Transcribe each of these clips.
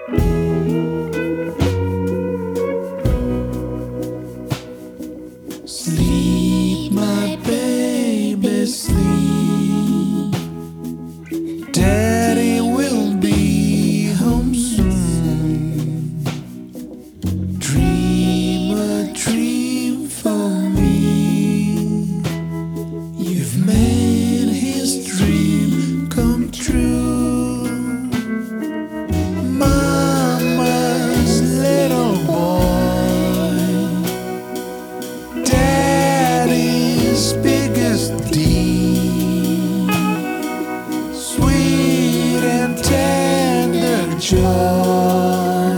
Sleep, my baby, sleep. Daddy will be home soon. Dream a dream for me. You've made his dream come true. Mama's little boy, Daddy's biggest deed, sweet and tender joy,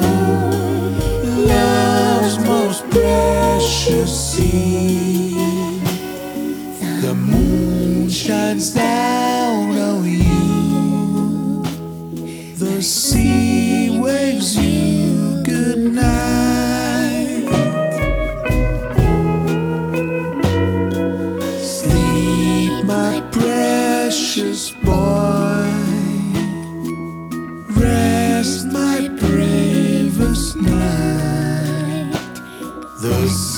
love's most precious seed. The moon shines down on you, the sea waves you good night. Sleep, my precious boy. Rest, my bravest knight. The